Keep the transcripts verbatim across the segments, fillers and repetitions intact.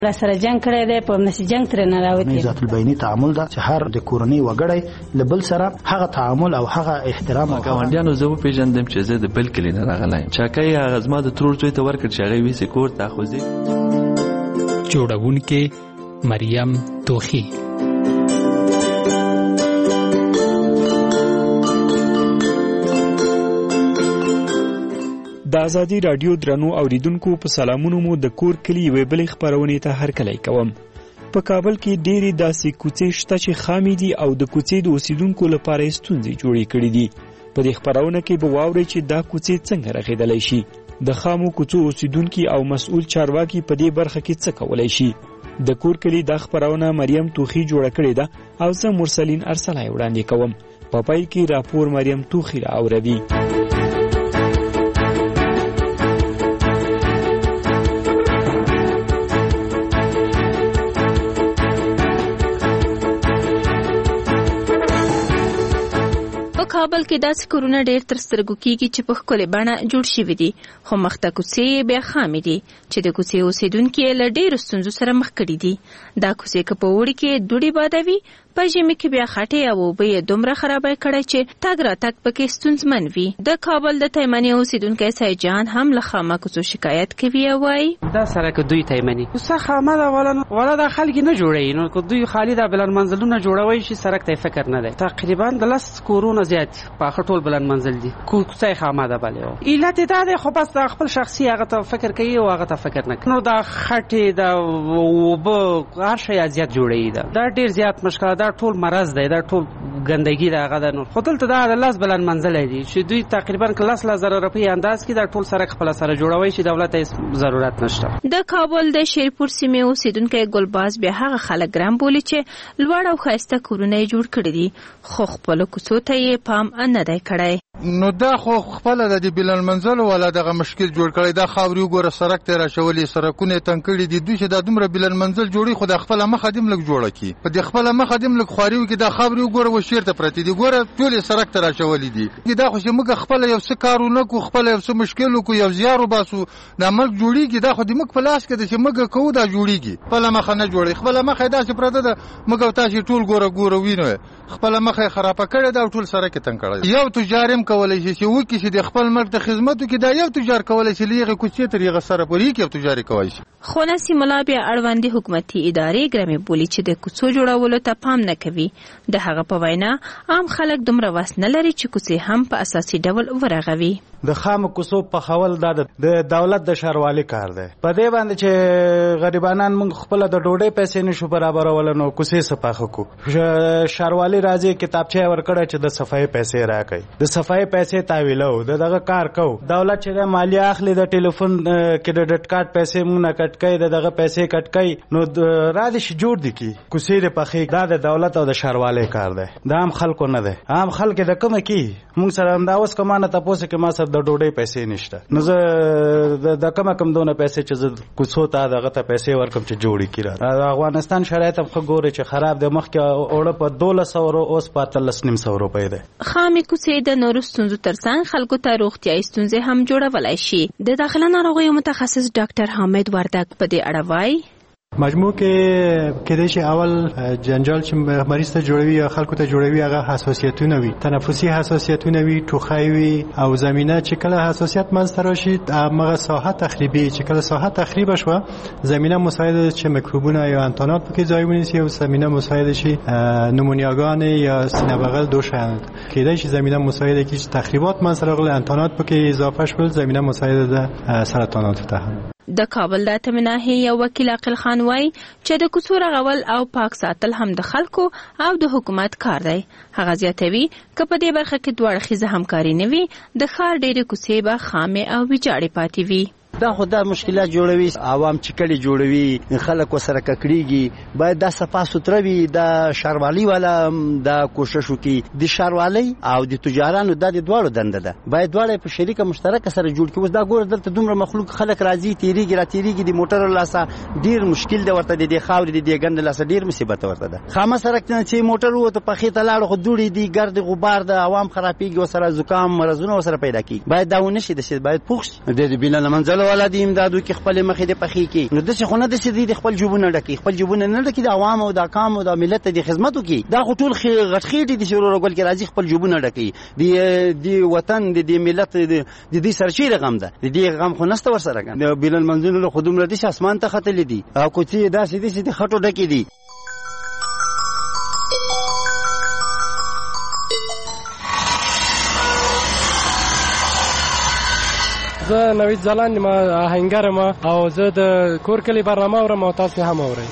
را سره جنگ کړی دی په نس جنگ تر نه راوتی. ذات البینی تعامل دا چې هر د کورنۍ وګړی لبل سره هغه تعامل او هغه احترام او ګاونډیانو زه پیژندم چې زه د بل کلی نه راغلی چاکای هغه زما د ترور زوی ته ورکړ چې هغه ویسې کور ته خوځي. جوړونکې مریم توخی. د ازادي رادیو درنو اوریدونکو په سلامونو مو د کور کلی وی بل خبرونه ته هرکلی کوم. په کابل کې ډېری داسې کوڅې شته چې خامې دي او د کوڅې د اوسیدونکو لپاره ستونزې جوړې کړې دي. په دې خبرونه کې به واورئ چې دا کوڅې څنګه رغېدلی شي. د خامو کوڅو اوسیدونکي او مسؤل چارواکي په دې برخه کې څه کولی شي. د کور کلی دا خبرونه مریم توخی جوړه کړې ده او زه مرسلین ارسلای وړاندې کوم. په پای کې راپور مریم توخی را اوروي. کابل کې داسې کورونه ډېر تر سترګو کېږي چې په ښکلې بڼه جوړ شوي دي خو مخته کوڅې بیا خامې دي چې د کوڅې اوسیدونکي یې له ډېرو ستونزو سره مخ کړي دي. دا کوڅې که په اوړي کې دوړې بادوي په ژمي کې بیا خټې او اوبه یې دومره خرابه کړی چې تګ راتګ پکې ستونزمن وي. د کابل د تیمنې اوسیدونکی سید جان هم له خامه کوڅو شکایت کوي او وایي دا سړک دوی تیمنې کوڅه خامه ده ولا دا خلک نه جوړوي نو که دوی خالي دا بلند منزلونه جوړوي شي سړک ته فکر نه دی. تقریبا د لس کورونه زیات په خټول بلند منزل دي کوڅه خامه ده بلې علت دا دی خو بس خپل شخصي هغه ته فکر کوي او هغه ته فکر نه کوي. نو دا خټې دا اوبه هر شی زیات جوړوي دا دا ډېر زیات مشکل دا ټول مرض دی دا ټول ګندګي دا غدا نو خپل ته دا لاس بلند منزل دی چې دوی تقریبا کلاس لا زره روپۍ انداز کې دا ټول سره خپل سره جوړوي چې دولت یې ضرورت نشته. د کابل د شیرپور سیمې اوسیدونکو ګلباز بیا هغه خلک ګرام بولی چې لوړ او ښایسته کورونه جوړ کړي دي خو خپل کوڅو ته یې پام نه دی کړی. نو دا خو خپل د بلند منزل ولا دغه مشکل جوړ کړی دا خاوري وګوره سړک ته راچولي سړکونه تنګ کړي دي دوی چې دا دومره بلند منزل جوړي خو د خپل مخ دیم لګ جوړه کی په د خپل مخ دیم لګ خوري کې دا خاوري وګوره و شیرته پرتی دي ګوره ټول سړک ته راچولي دي دا خو چې موږ خپل یو څه کارونه کو خپل یو څه مشکل کو یو زیارو باسو د ملک جوړیږي دا خو د موږ په لاس کې د چې موږ کوو دا جوړیږي خپل مخ نه جوړي خپل مخ دا چې پرته ده موږ تاسو ټول ګوره ګوره وینو خپل مخ خراب کړی دا ټول سړک تنګ کړی. یو تجارم کولای شي چې کې چې د خپل ملک د خدماتو کې دا یو تجار کولای شي لیغه کوڅې تر یغه سره پوری کې تجاري کوي شي. خو نسیم الله بیا اړوندې حکومتي ادارې ګرمې بولی چې د کوڅو جوړولو ته پام نه کوي. د هغه په وینا عام خلک دومره واس نه لري چې کوڅې هم په اساسي ډول ورغوي. د خام کوڅو په خول دا د دولت د شاروالي کار دی په دې باندې چې غریبانان موږ خپل د ډوډۍ پیسې نشو برابرول نو کوڅې صفاخه کو شاروالي راځي کتابچه ورکړه چې د صفای پیسې راکړي د صفای پیسې تاویلو دغه کار کو دولت چې مالیه اخلي د ټلیفون کریډټ کارت پیسې موږ نه کټ کوي دغه پیسې کټ کوي نو را دي شي جوړ دي کی کوڅې د پخې دا د دولت او د شاروالي کار دی دا هم خلکو نه دی عام خلک د کومه کی موږ سره انداوس کمانه تاسو کې ما سره د ډوډۍ پیسې نشته نو زه د کم کم دونه پیسې چې زه کوڅو ته دغه ته پیسې ورکم چې جوړی کړه. افغانستان شرایط هم خګوري چې خراب دی مخکې اوړه په دولس سو اوس په اتلس نیم سو روپۍ ده. خامې کوڅې د نورو ستونزو ترڅنګ خلکو ته روغتیايي ستونزې هم جوړولای شي. د داخله ناروغیو متخصص ډاکټر حامد وردک په دې اړه وایي مجموع کې کېدای شي اول جنجال چې مریض ته جوړوي یا خلکو ته جوړوي هغه حساسیتونه وي تنفسي حساسیتونه وي ټوخی وي او زمينه چې کله حساسیت منځته راشي هغه ساحه تخریبي چې کله ساحه تخریب شوه زمينه مساعد چې میکروبونه یا انتانات پکې ځای ونیسي او زمينه مساعد شي نمونیاګان یا سینه بغل دوشند کېدای شي زمينه مساعد کی تخریبات منځته راغلي انتانات پکې اضافه شول زمينه مساعد ده سرطانات ته هم. د کابل د تمناهي یو وکیل عقل خان وای چې د کوڅو رغول او پاک ساتل هم د خلکو او د حکومت کار دی. هغه زیاتوي که په دې برخه کې دوه اړخیزه همکاري نه وي د ښار ډېرې کوڅې به خامې او ویجاړې پاتې وي. دا خو دا مشکلات جوړوي عوام چې کلی جوړوي خلک وسره ککړيږي باید دا صفا سوتره وي دا شاروالي والا دا کوشش وکي د شاروالي او د تجارانو د دوړو دنده ده باید دوړې په شریکه مشترکه سره جوړ کړي. دا ګور دلته دومره مخلوق خلک راځي تیریږي را تیریږي د موټر لاسه ډیر مشکل دی ورته د خاورې د ګند لاسه ډیر مصیبت ورته ده. خامه سرک نه چې موټر وته په خې ته لاړ خو دوړي دي ګرد غبار د عوام خرابېږي وسره زکام مرزونه وسره پیدا کیږي باید دا ونه شي د باید پوښ د بینه منځلو والا د امدادو کې خپل مخې د پخې کې نو د څه خونه د سې د خپل جوبونه ډکې خپل جوبونه نه ډکې د عوام او د کام او د ملت د خدماتو کې دا ټول غټخېټي د شورو رګول کې راځي خپل جوبونه ډکې د د وطن د ملت د دې سرچینه غم ده د دې غم خو نسته ور سره د بین المنزل له خدوم ردي اسمان ته خطلې دي او کوڅې داسې دي چې خټو ډکې دي. زه نوید ځلاند ما آهنګر ما او زه د کور کلی برنامه اورم او تاسو هم اورئ.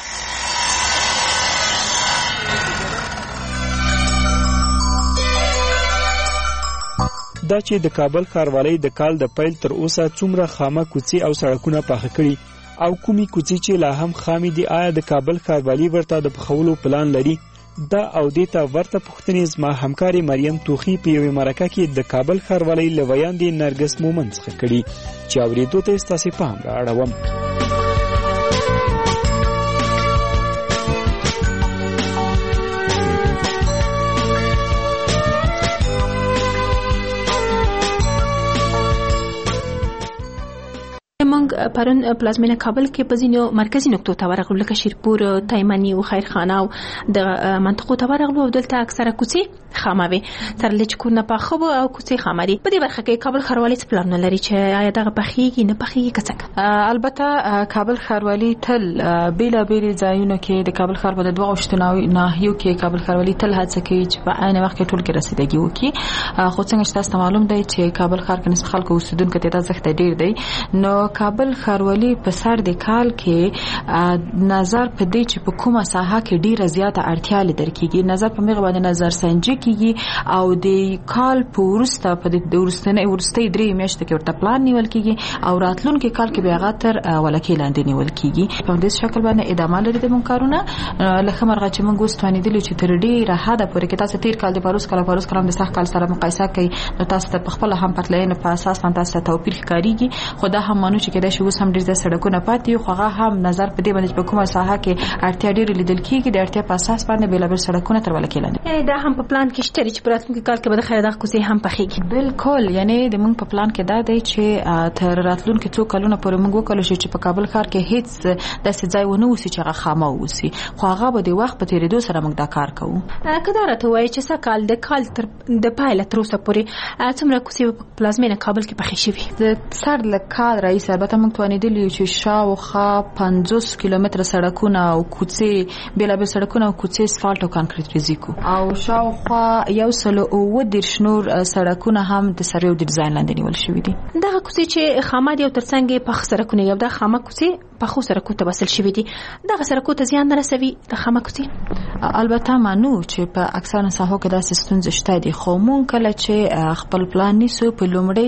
دا چې د کابل ښاروالۍ د کال د پیل تر اوسه څومره خامه کوڅې او سړکونه پاخه کړي او کومې کوڅې چې لا هم خامې دي آیا د کابل ښاروالۍ ورته د پخولو پلان لري؟ دا او دې ته ورته پوښتنې زما همکارې مریم توخي په یوې مرکه کې د کابل ښاروالۍ له ویاندې نرګس مومند څخه کړي چې اورېدو ته یې ستاسې پام رااړوم. موږ پرون پلازمینه کابل کې په ځینو مرکزي نقطو ته ورغلو لکه شیرپور، تایمنی او خیرخانه او د منطقو ته ورغلو او دلته اکثره کوڅې خامه وي سره لږ کورونه پاخه وو او کوڅې خامه دي. په دې برخه کې کابل ښاروالۍ څه پلانونه لري چې آیا دغه پخېږي نه پخېږي که څنګه؟ البته کابل ښاروالۍ تل بېلابېلې ځایونو کې د کابل ښار په دغو اجتماعي ناحیو کې کابل ښاروالۍ تل هڅه کوي چې په عین وخت کې ټول کې رسیدګي وکړي. خو څنګه چې تاسو معلوم دی چې کابل ښار کې نسبت خلکو اوسیدونکو تعداد زیات ډیر دی نو کابل ښاروالۍ په سر د کال کې نظر په دې چې په کومه ساحه کې ډیره زیاته اړتیا لیدل کیږي نظر په میغه باندې نظر سنجي کیږي او د کال په ورسته په د ورستنې ورستې درې میاشتې کې ورته پلان نیول کیږي او راتلونکي کال کې بیا غاتر ولکې لاندې نیول کیږي. په دې شکل باندې ادامه لري د مونکارونه لکه مرغه چې موږ وستوانې دي چې تر ډیره حده پورې کې تاسو تیر کال د پاروس کال پاروس کال د صح کال سره مقایسه کوي نو تاسو ته په خپل هم پټلین په اساس باندې تاسو ته توپیر ښکاریږي. خو دا هم مانو چې کېدای شي اوس هم ډیر د سړکونو پاتې خو هغه هم نظر په دې باندې په کومه ساحه کې اړتیا ډیر لیدل کیږي د اړتیا په اساس باندې بلابل سړکونه تر ولکې لاندې. یعنی دا هم په پلان کې شته چې په راتلونکي کال کې به د خیر دغه کوڅې هم پخېږي؟ بالکل یعنی د موږ په پلان کې دا دی چې تر راتلونکي څو کلونو پورې موږ وکړو چې په کابل ښار کې هیڅ داسې ځای ونه وسی چې هغه خامه وسی خو هغه به د وخت په تیریدو سره موږ دا کار کوو. کله راته وایي چې څه کال د کال تر د پایله تر اوسه پورې څومره کوڅې په پلازمینه کابل کې پخې شوي؟ د سر له کال رئیس البته موږ توانېدلي چې شاوخوا پنځوس کیلومتره سړکونه او کوڅې بېلابېل سړکونه او کوڅې اسفالټ او کانکریټ ریزي کو او شاوخوا یو سل اووه دېرش نور سړکونه هم د سریو ډیزاین لاندې نیول شوي دي. دغه کوڅې چې خامه دي او ترڅنګ یې پخ سړکونه یو د خامه کوڅې پخو سړکو ته وصل شوي دي دغه سړکو ته زیان نه رسوي د خامه کوڅې؟ البته مانو چې په اکثره ساحو کې داسې ستونزې شته دي خو مونږ کله چې خپل پلان نیسو په لومړی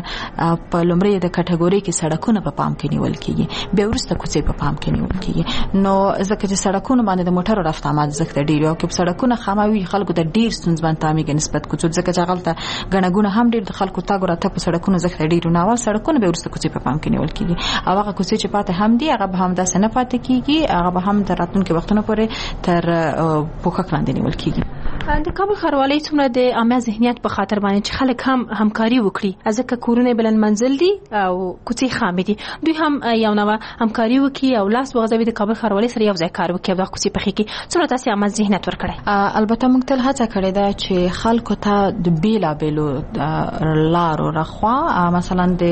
په لومړی د کټګوري کې سړکونه په پام کې نیول کیږي بیا وروسته کوڅې په پام کې نیول کیږي. نو ځکه چې سړکونه باندې د موټرو رفت آمد زښت ډیر او کې سړکونه خامه وي خلکو ته ډیر ستونزمن تامېږي نسبت کوڅو ځکه چې هغه غنګونه هم ډیر د خلکو تاګ راته په سړکونو زښت ډیر نو اول سړکونه به وروسته کوڅې په پام کې نیول کیږي او هغه کوڅې چې پاتې هم دي هغه به هم داسې نه پاتې کیږي هغه به هم تر راتلونکي وختونو پورې تر پوښښ لاندې نیول کیږي. د کابل ښاروالۍ څومره د عامه ذهنیت په خاطر باندې چې خلک هم همکاري وکړي ځکه کورونه بلند منزل دي او کوڅې خامې دي دوی هم یو نوع همکاري وکړي او لاس وغځوي د کابل ښاروالۍ سره یو ځای کار وکړي او د کوڅې پخې کړي څومره تاسو عامه ذهنیت ورکړی؟ البته موږ تل هڅه کړې ده چې خلکو ته د بیلابېلو لارو لخوا مثلا د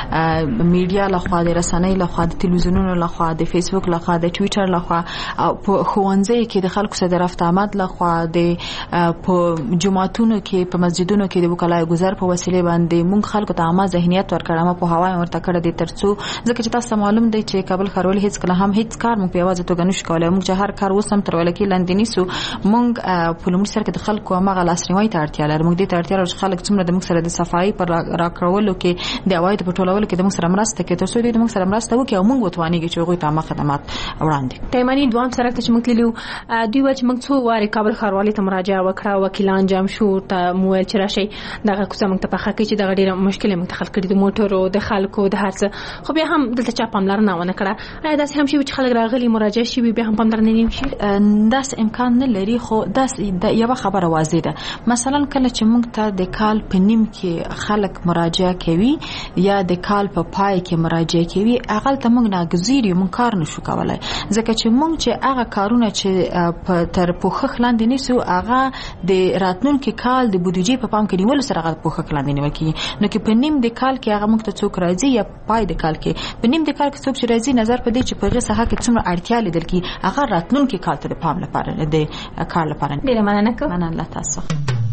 میډیا لخوا د رسنۍ لخوا د تلویزیونونو لخوا د فیسبوک لخوا د ټویټر لخوا او په ښوونځي کې د خلکو سره د رفت آمد لخوا د په جماعتونو کې په مسجدونو کې د وکالای گذر په وسیله باندې موږ خلکو ته عامه ذهنیت ورکړم په هوای ورته کړه د ترڅو ځکه چې تاسو معلوم دی چې کابل ښاروالۍ هیڅ کله هم هیڅ کار موږ په یوازې توګه نشو کولای موږ چې هر کار وسم تر ولکې لاندې نیسو موږ په لومړي سر کې د خلکو هغه لاسنیوي ته اړتیا لرو موږ دې ته اړتیا لرو چې خلک څومره د موږ سره د صفایي پر راکړولو کې د عواید په ټولولو کې د موږ سره مرسته کوي ترڅو دوی د موږ سره مرسته وکړي او موږ وتوانیږو چې هغوی ته عامه خدمات وړاندې. تایمنی دوام سره چې موږ تللو دوی چې موږ څو واره کابل ښاروالۍ ته مراجعه مراجعه وکړه وکیلان جام شو ته مویل چې راشي دغه کوڅه موږ ته پخه کې چې دغه ډیره مشکل موږ ته خلک کړي د موټرو د خلکو د هرڅه خو بیا هم دلته چا پاملرنه ونه کړه آیا داسې هم شي چې خلک راغلي مراجعه شي بیا هم پاملرنه نه شي داس امکان نه لري خو داس د یو خبره واضح ده مثلا کله چې موږ ته د کال په نیم کې خلک مراجعه کوي یا د کال په پای کې مراجعه کوي هغه ته موږ ناګزیر یو موږ کار نشو کولای ځکه چې موږ چې هغه کارونه چې تر پوښښ لاندې نیسو هغه د راتلونکي کال د بودیجې په پام کې نیول سره هغه پوښښ لاندې نیول کیږي نو کې په نیم د کال کې هغه موږ ته څوک راځي یا پای د کال کې په نیم د کال کې څوک چې راځي نظر په دې چې په هغه ساحه کې څومره اړتیا لیدل کی هغه راتلونکي کال ته د پام لپاره د کار لپاره ډیره مننه کوم مننه تاسو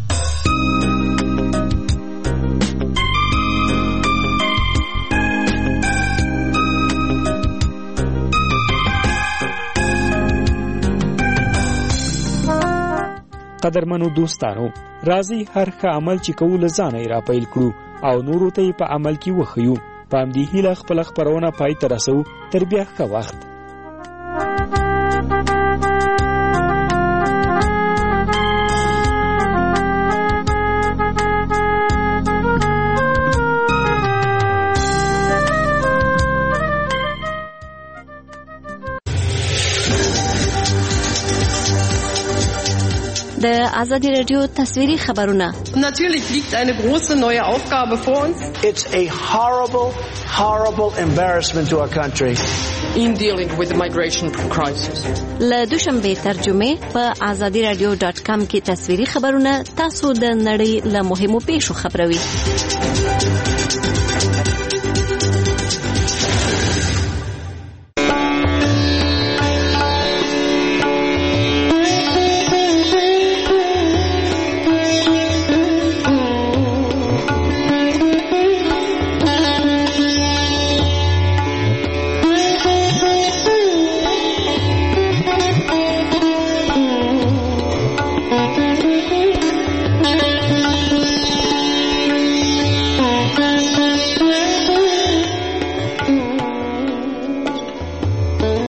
قدرمنو دوستانو راځي هر ښه عمل چې کوو له ځانه را پیل کړو او نورو ته په عمل کې وښیو په همدې هیله خپله خپرونه پای ته رسوو تر بیا ښه وخت د آزادی رادیو تصویری خبرونه. Natürlich liegt eine große neue Aufgabe vor uns. It's a horrible, horrible embarrassment to our country. In dealing with the migration crisis. له دوشنبه ترجمه په آزادی رادیو ډاټ کام کې تصویری خبرونه تاسو د نړۍ له مهمو پیښو خبروي.